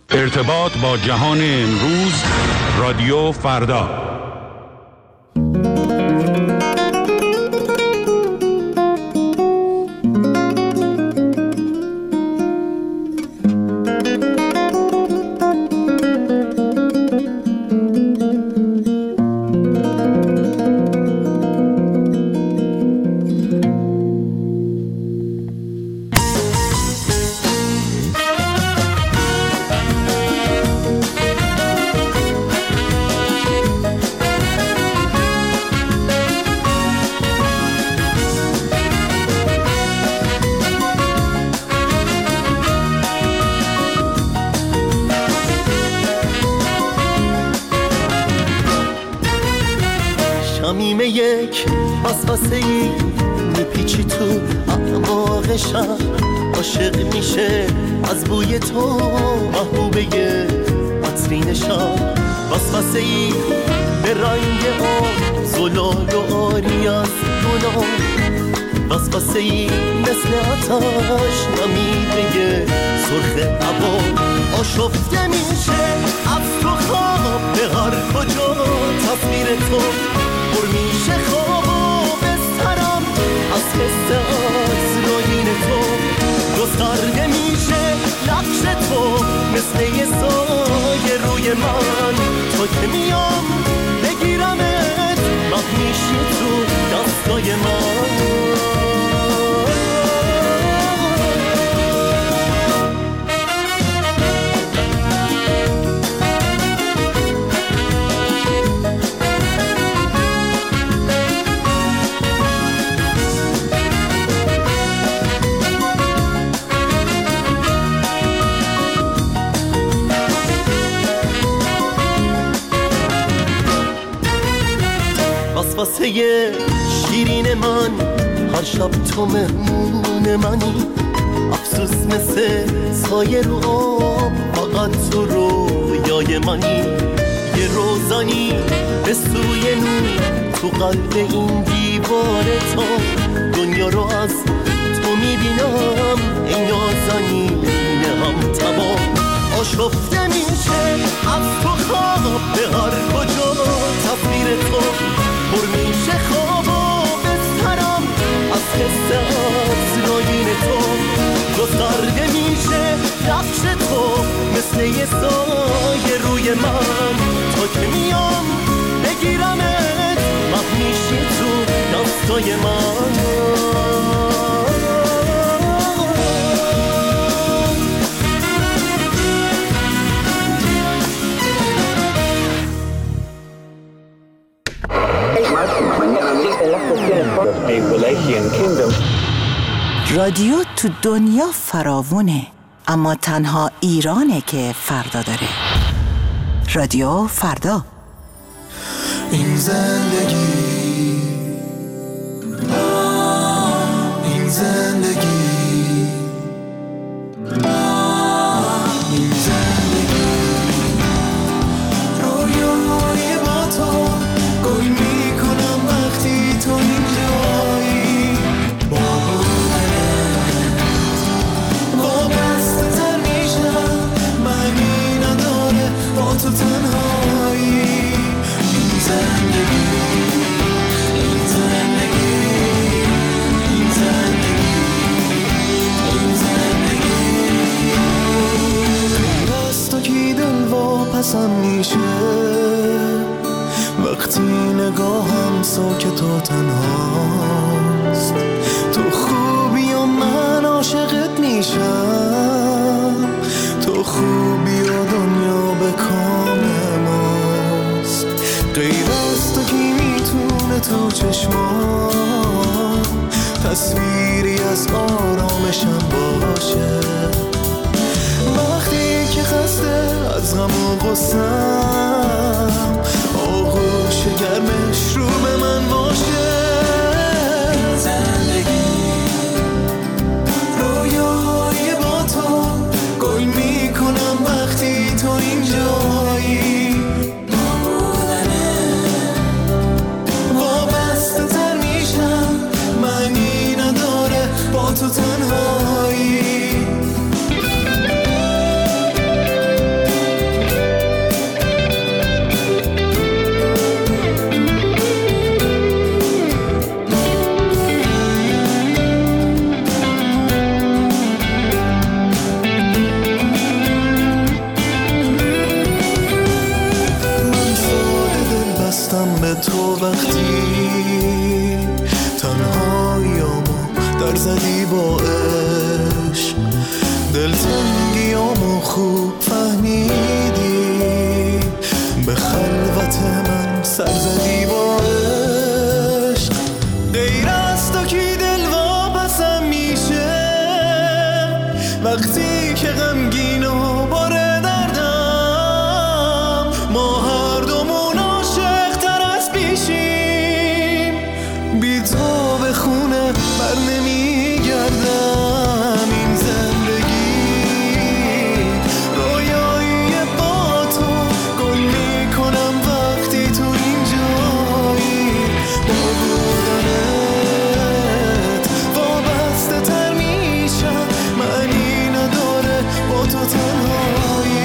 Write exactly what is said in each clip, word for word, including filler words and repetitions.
ارتباط با جهان امروز، رادیو فردا. شمیمه یک وسوسه ای میپیچی تو اعماق شب، عاشق میشه از بوی تو محبوبه عطرین شب. وسوسه ای به رنگ آب زلال و آری از گناه، وسوسه ای مثل آتش نمیده سرخ هوا. آشفته میشه از تو خواب به هر کجا تصویر تو، پر میشه خواب و بسترم از حس عطرآیین تو. گسترده میشه نقش تو مثل یه سایه روی من، تا که میام بگیرمت مخ میشی تو دستای من. واسه شیرین من هر شب تو مهمون منی، افسوس مثل سایه رو آب فقط تو رویای منی. یه روزانی به سوی نور تو قلب این دیوار تا، دنیا رو از تو میبینم ای نازنین هم تمام. آشفته میشه از تو خواب به هر کجا تصویر تو، پر میشه خواب و بسترم از حس عطرآیین تو. گسترده میشه نقش تو مثل یه سایه روی من، تا که میام بگیرمت مخ میشی تو دستای من. رادیو تو دنیا فراوونه، اما تنها ایرانه که فردا داره. رادیو فردا. این زندگی، این زندگی، این زندگی، رویای با تو گل میکنم وقتی تو اینجایی. با بودنت وابسته تر میشم، معنی نداره با تو تنهایی. این زندگی، این زندگی، این زندگی، این زندگی. از تو کی دل واپسم میشه وقتی نگاهم ساکت و تنهاست. تو خوبی و من عاشقت میشم، تو خوبی و دنیا به کام ماست. غیر از تو کی میتونه تو چشمام تصویری از آرامشم باشه، وقتی که خسته از غم و غصه‌ام آغوش گرمش رو به من باشه. زندگی، رویای با تو گل میکنم وقتی تو اینجایی. با بودنت وابسته تر میشم، معنی نداره با تو تنهایی. و خوب فهمیدی، به خلوت من سر زدی با عشق. غیر از تو کی دل واپسم میشه وقتی که غمگین و باره دردم؟ ما هر دومون عاشق تر از پیشیم، بی تو به خونه بر نمیگردم. این زندگی رویایی با تو گل میکنم وقتی تو اینجایی. با بودنت وابسته تر میشم، معنی نداره با تو تنهایی.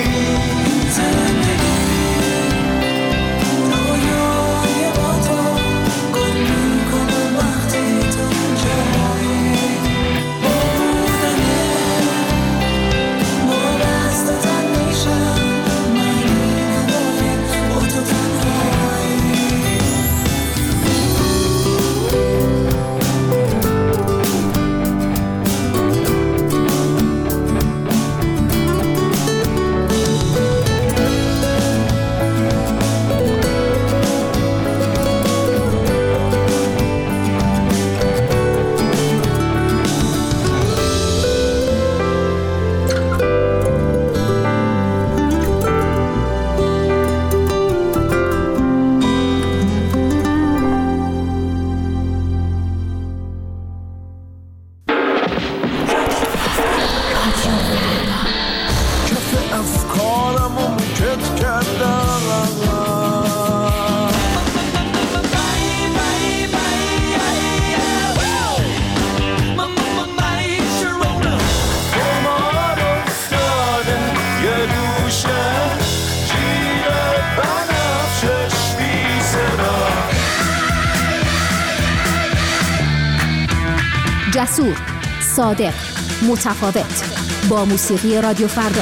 جسور، صادق، متفاوت، با موسیقی رادیو فردا.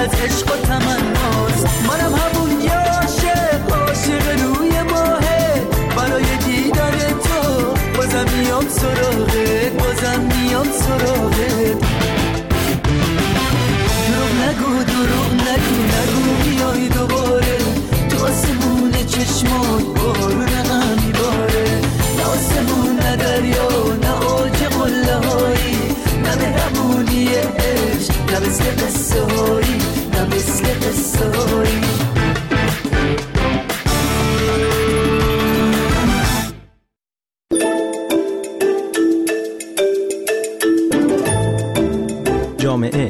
از عشق و تمناست. منم همون یه عاشق عاشق روی ماهه، برای دیدن تو بازم میام سراغت، بازم میام سراغت. دروغ نگو دروغ نگو نگو بیای دوباره، تو آسمون چشمات بارون هم میباره. نه آسمون نه دریا نه آج قله هایی، نه مهربونی عشق نه مثل قصه هایی، نه مثل قصه هایی. جامعه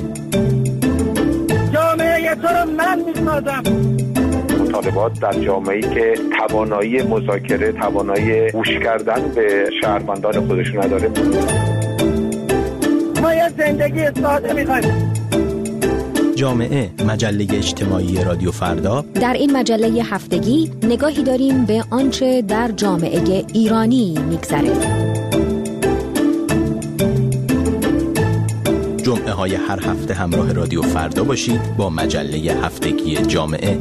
جامعه تو رو من میسازم. مطالبات در جامعه‌ای که توانایی مذاکره، توانایی گوش کردن به شهروندان خودشون نداره. ما یه زندگی ساده می‌خوایم. جامعه، مجله اجتماعی رادیو فردا. در این مجله هفتگی نگاهی داریم به آنچه در جامعه ایرانی می‌گذره. جمعه های هر هفته همراه رادیو فردا باشید با مجله هفتگی جامعه.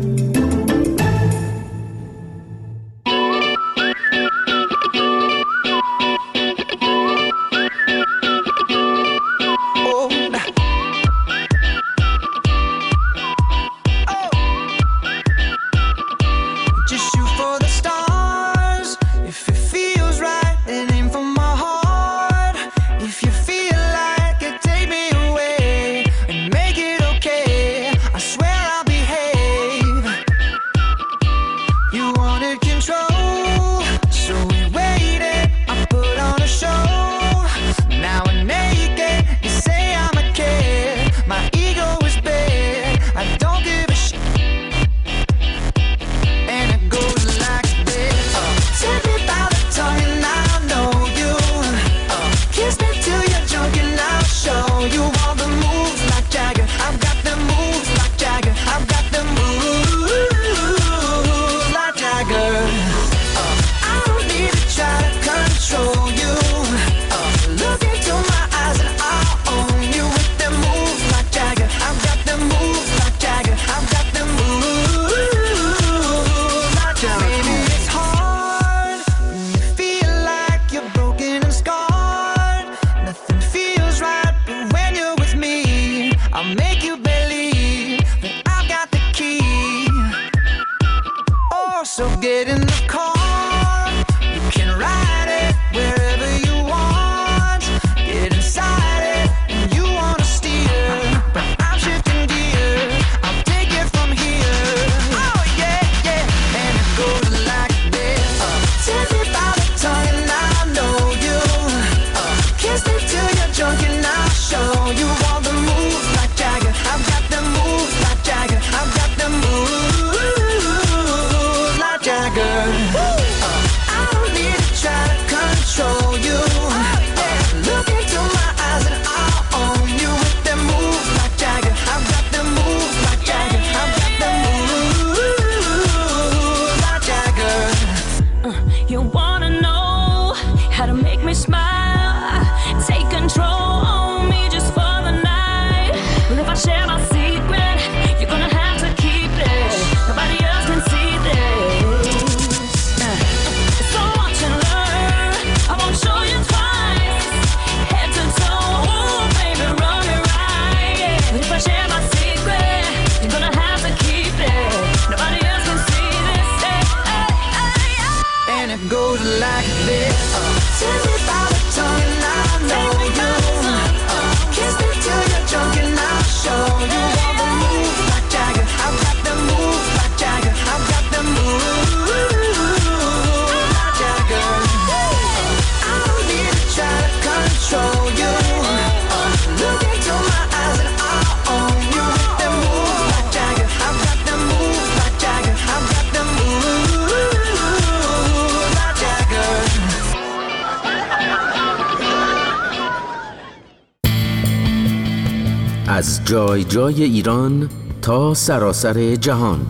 از جای جای ایران تا سراسر جهان،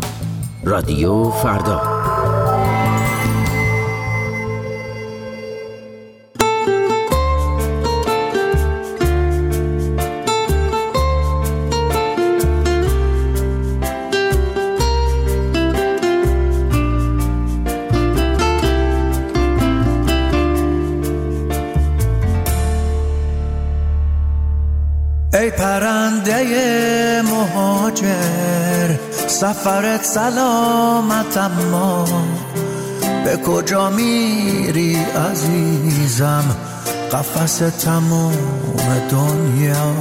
رادیو فردا. مهاجر سفرت سلامت، اما به کجا میری عزیزم؟ قفس تموم دنیا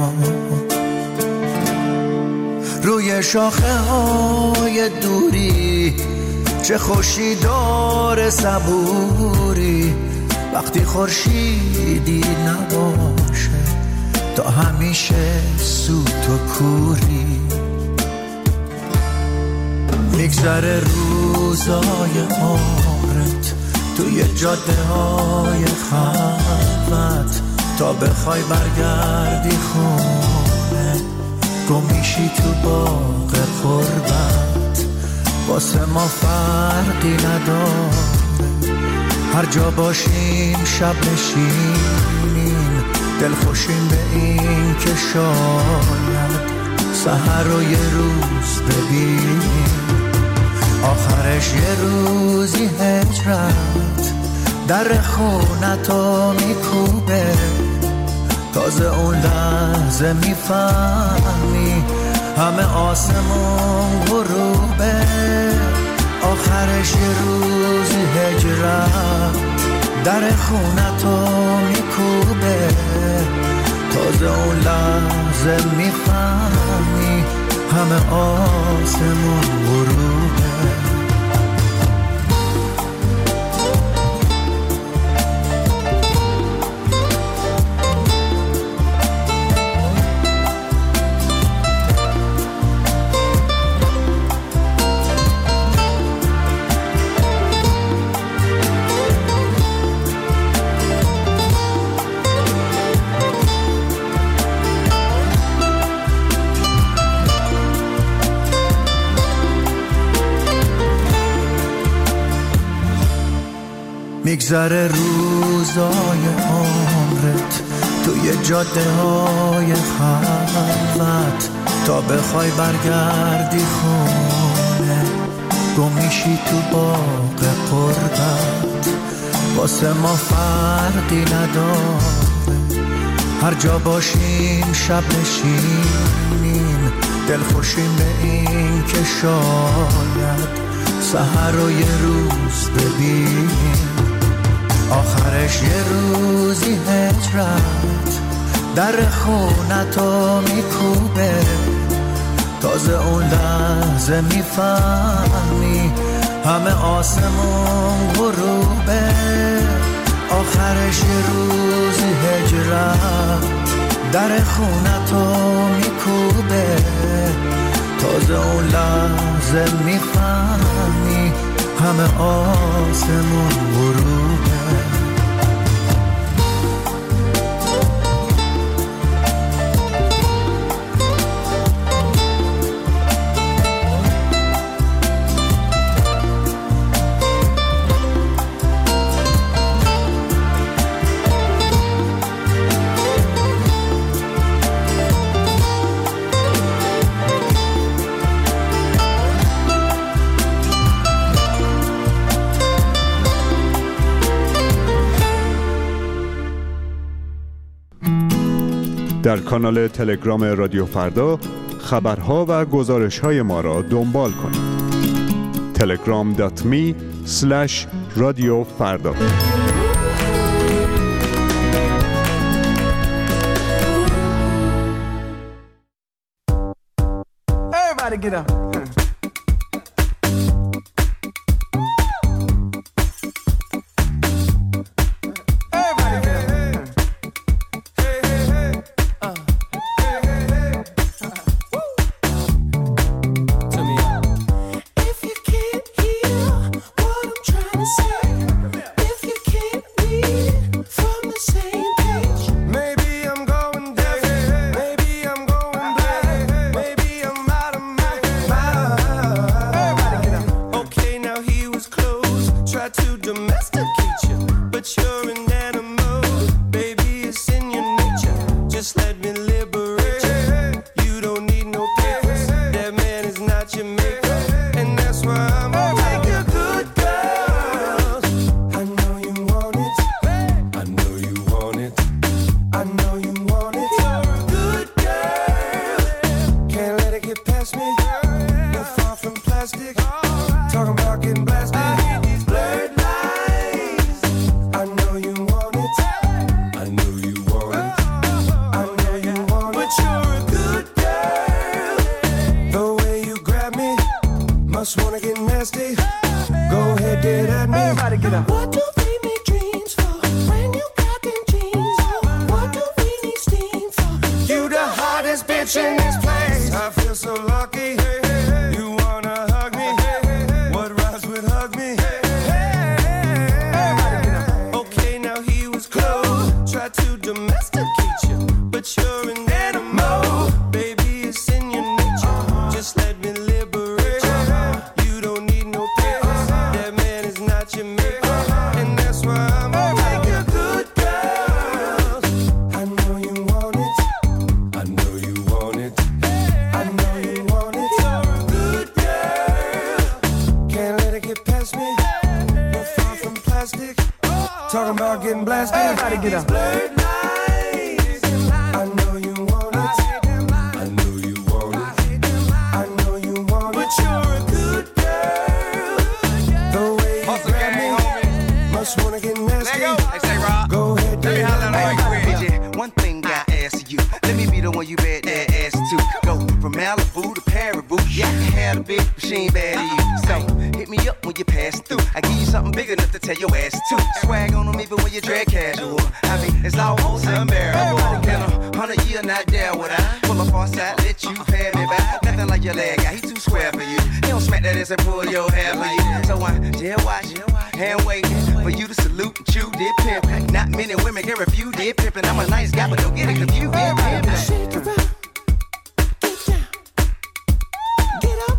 روی شاخه های دوری، چه خوشی داره صبوری وقتی خورشیدی نباشه، تا همیشه سوت و کوری. میگذره روزای عمرت توی جاده های خلوت، تا بخوای برگردی خونه گم میشی تو باغ قربت. واسه ما فرقی نداره، هر جا باشیم شب نشینیم، دل خوشیم به این که شاید سحر رو یه روز ببینیم. آخرش یه روزی هجرت در خونتو میکوبه، تازه اون لحظه میفهمی همه آسمون غروبه. آخرش یه روزی هجرت در خونتو میکوبه، تازه اون لحظه میفهمی همه آسمون غروبه. میگذره روزای عمرت توی جاده های خلوت، تا بخوای برگردی خونه گم میشی تو باغ قربت. واسه ما فرقی نداره، هر جا باشیم شب نشینیم، دل خوشیم به این که شاید سحر رو یه روز ببینیم. آخرش یه روزی هجرت در خونتو میکوبه، تازه اون لحظه میفهمی همه آسمون غروبه. آخرش یه روزی هجرت در خونتو میکوبه، تازه اون لحظه میفهمی همه آسمون غروبه. در کانال تلگرام رادیو فردا خبرها و گزارش‌های ما را دنبال کنید. تلگرام دات می اسلش رادیو فردا. Everybody get up. Pass me plastic. Talking about getting blasted. I hear these blurred lines. I know you want it. I know you want it. I know you want it. But you're a good girl. The way you grab me, must wanna get nasty. Go ahead, get at me. Everybody get up. What do we make dreams for? Brand new cotton jeans. What do we need steam for? You the hottest bitch in this place. I feel so lucky. You wanna hug me? What rhymes with hug me? Okay, now he was close. Try to domesticate you, but you're an animal. Baby, it's in your nature. Just let me liberate you. You don't need no papers. That man is not your maker, and that's why I'm gonna make a good girl. I know you want it. I know you want it. I know you want it. You're a good girl. Can't let it get past me. You're far from plastic. Talking about getting blasted. Everybody get up. Blurred lines. I know you want it. I know you want it. I know you want it. But you're a good girl. The way you grab me, must wanna get nasty. Go ahead, Let me get holler at like me. D J, one thing I ask you. Let me be the one you bet that ass to. Go from Malibu to Paribu. Yeah, I can have a bitch, but she ain't bad to you. So hit me up when you pass through. I give you something big enough to tell your ass to. Swag on them even when you drag casual. I mean, it's almost unbearable. In a hundred year, not there would I pull up on side, let you pay me back. Nothing like your leg guy, he too square for you. He don't smack that ass and pull your hair for you. So I jail watch, hand waiting for you to salute and chew dip pimp. Not many women can refuse dip pimpin'. I'm a nice guy, but don't get it confused. Dip pimpin'. Shake it up. Get down. Get up.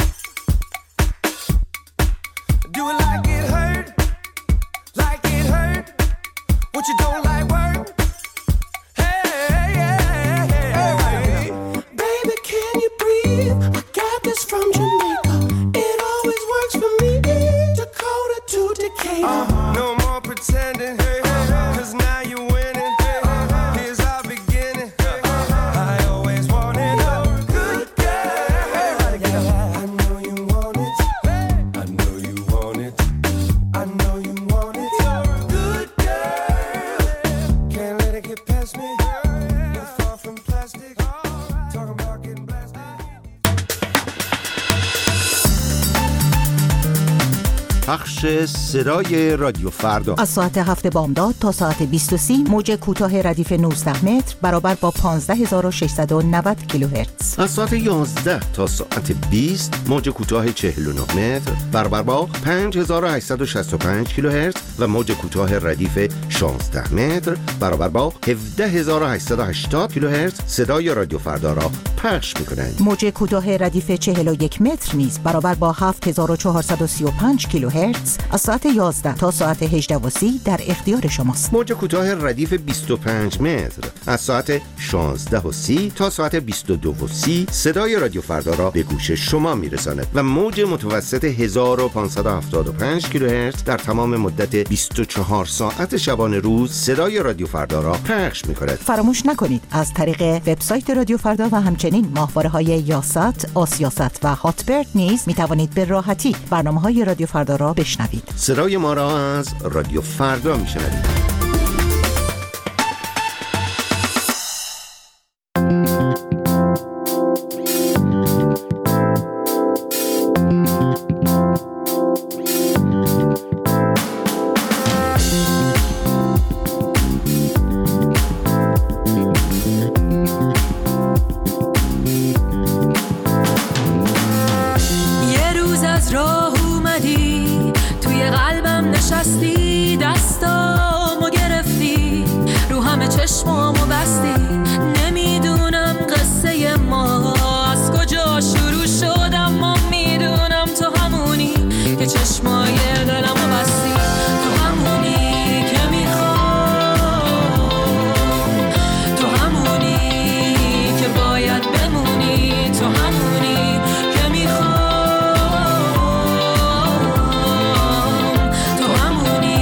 Do it like it hurt. Like it hurt. What you don't like work. Hey, hey, hey, hey. Baby, can you breathe? I got this from Jamaica. It always works for me. Dakota to Decatur. Uh-huh. No more pretending. Cause now you're winning. Here's our beginning. I always wanted a good girl. I know you want it. I know you want it. I know you want it. You're a good girl. Can't let it get past me. You're far from plastic. Talking about getting blasted. پخش صدای رادیو فردا از ساعت هفت بامداد تا ساعت بیست و سه موج کوتاه ردیف نوزده متر برابر با پانزده هزار و ششصد و نود کیلوهرتز. از ساعت یازده تا ساعت بیست موج کوتاه چهل و نه متر برابر با پنج هزار و هشتصد و شصت و پنج کیلوهرتز و موج کوتاه ردیف شانزده متر برابر با هفده هزار و هشتصد و هشتاد کیلوهرتز صدای رادیو فردا را پخش می‌کنند. موج کوتاه ردیف چهل و یک متر نیز برابر با هفت هزار و چهارصد و سی و پنج کیلوهرتز از ساعت یازده تا ساعت هجده و سی در اختیار شماست. موج کوتاه ردیف بیست و پنج متر از ساعت شانزده و سی تا ساعت بیست و دو و سی صدای رادیو فردا را به گوش شما میرساند و موج متوسط هزار و پانصد و هفتاد و پنج کیلوهرتز در تمام مدت بیست و چهار ساعت شبانه روز صدای رادیو فردا را پخش می‌کند. فراموش نکنید از طریق وبسایت رادیو فردا و همچنین ماهواره‌های یاست، آسیاست و هاتبرد نیز می‌توانید به راحتی برنامه‌های رادیو فردا را بشنوید. صدای ما را از رادیو فردا میشنوید. نشستی دستامو گرفتی رو همه چشمامو بستی نمیدونم قصه ما از کجا شروع شد اما میدونم تو همونی که چشمای دلمو بستی تو همونی که میخوام تو همونی که باید بمونی تو همونی که میخوام تو همونی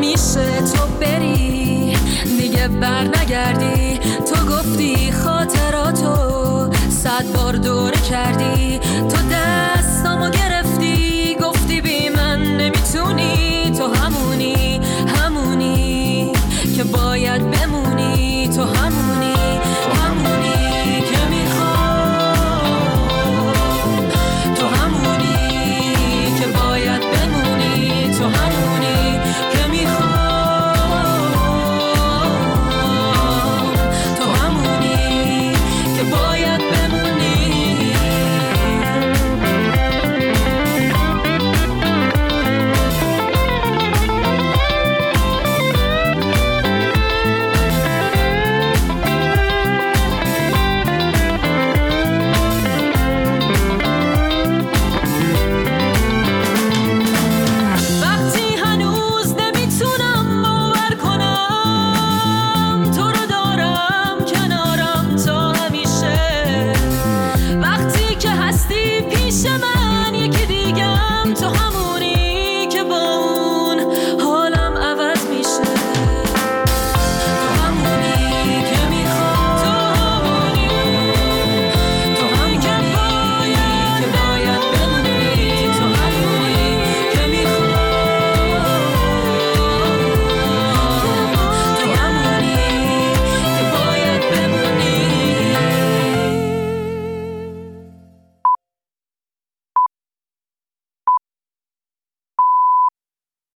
میشه تو بری دیگه بر نگردی. تو گفتی خاطراتو صد بار دوره کردی، تو در